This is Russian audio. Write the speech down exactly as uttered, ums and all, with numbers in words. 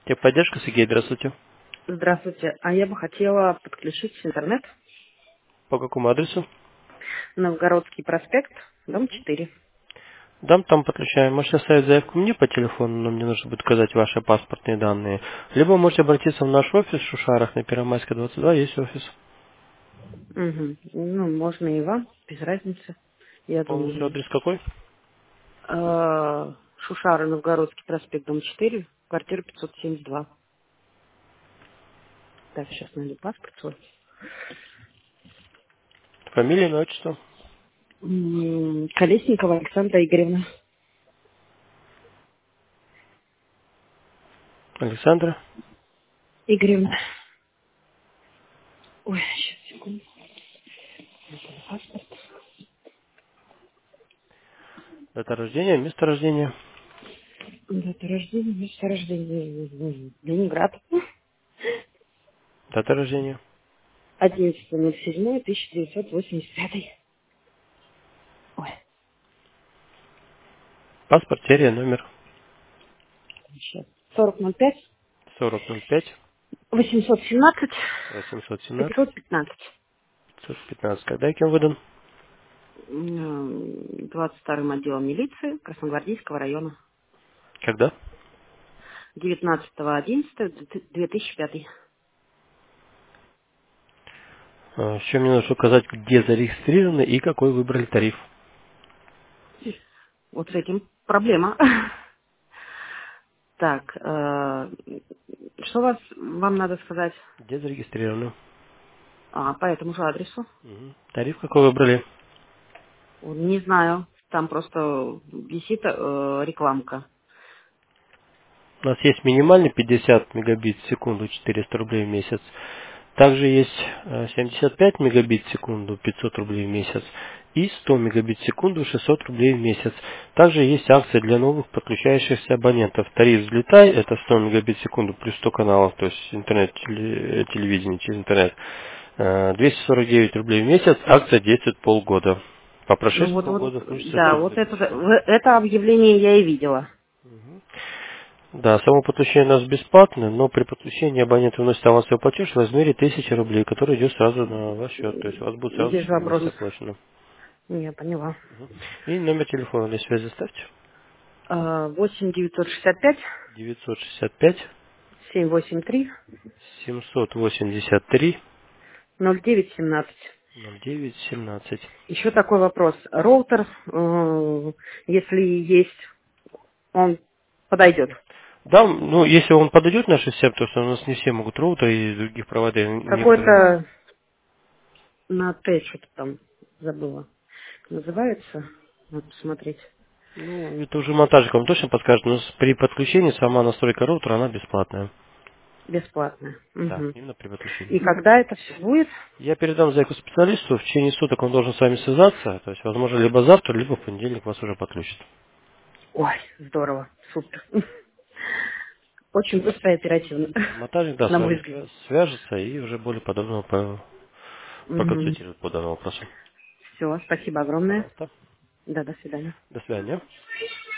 Техподдержка, Сергей, здравствуйте. Здравствуйте. А я бы хотела подключить интернет. По какому адресу? Новгородский проспект, дом четыре. Дам, там подключаем. Можете оставить заявку мне по телефону, но мне нужно будет указать ваши паспортные данные. Либо можете обратиться в наш офис в Шушарах на Первомайской двадцать два, есть офис. Угу. Ну, можно и вам, без разницы, я Полностью думаю. адрес какой? Э, Шушары, Новгородский проспект, дом четыре, квартира пятьсот семьдесят два. Так, сейчас найду паспорт свой. Фамилия, имя, отчество. М, Колесникова Александра Игоревна. Александра. Игоревна. Ой, сейчас, секунду. Паспорт. Дата рождения, место рождения. Дата рождения, место рождения. М, Ленинград. Дата рождения. одиннадцатое ноль седьмое тысяча девятьсот восемьдесят пятый. Ой, Паспорт, серия, номер. сейчас. сорок ноль пять сорок ноль пять восемьсот семнадцать восемьсот семнадцать пятьсот пятнадцать. пятьсот пятнадцать. Когда и кем выдан? М, двадцать вторым отделом милиции Красногвардейского района. Когда? девятнадцатого одиннадцатого две тысячи пятый. А, Еще мне нужно указать, где зарегистрированы и какой выбрали тариф. Вот с этим проблема. Так, э, что вас, вам надо сказать? Где зарегистрированы? А, по этому же адресу. Мгм. Тариф какой выбрали? Не знаю, там просто висит э, рекламка. У нас есть минимальный пятьдесят мегабит в секунду, четыреста рублей в месяц. Также есть э, семьдесят пять мегабит в секунду, пятьсот рублей в месяц. И сто мегабит в секунду, шестьсот рублей в месяц. Также есть акция для новых подключающихся абонентов. Тариф «Взлетай» — это сто мегабит в секунду плюс сто каналов, то есть интернет, теле- телевидение через интернет. Э, двести сорок девять рублей в месяц. Акция действует полгода. По Ну прошествии вот, вот, полгода включится да, тариф вот это, «Заключение». в- это объявление я и видела. Да, само подключение у нас бесплатное, но при подключении абонент вносит авансовый платеж в размере тысячи рублей, который идет сразу на ваш счет. То есть у вас будет сразу Без все на месте вопросов. оплачено. Я поняла. И номер телефона для связи ставьте. А, восемь девятьсот шестьдесят пять девятьсот шестьдесят пять семь восемь три семьсот восемьдесят три ноль девять семнадцать. ноль девять семнадцать. Еще такой вопрос. Роутер, э, если есть, он подойдет. Да, ну если он подойдет в нашей сеть, потому что у нас не все могут роутеры и других провайдеров, некоторые. Какой-то на Т, что-то там забыла. Называется. Надо посмотреть. Ну, это уже монтажник вам точно подскажет, но с- при подключении сама настройка роутера, она бесплатная. Бесплатно. Да, Мгм. именно при подключении. И когда это все будет? Я передам заявку специалисту, в течение суток он должен с вами связаться, то есть, возможно, либо завтра, либо в понедельник вас уже подключат. Ой, здорово. Супер. Очень быстро и оперативно. Монтажник, да, На с мой вами взгляд. свя- свяжется и уже более подробно по- проконсультирует по данному вопросу. Все, спасибо огромное. Пожалуйста. Да, до свидания. До свидания.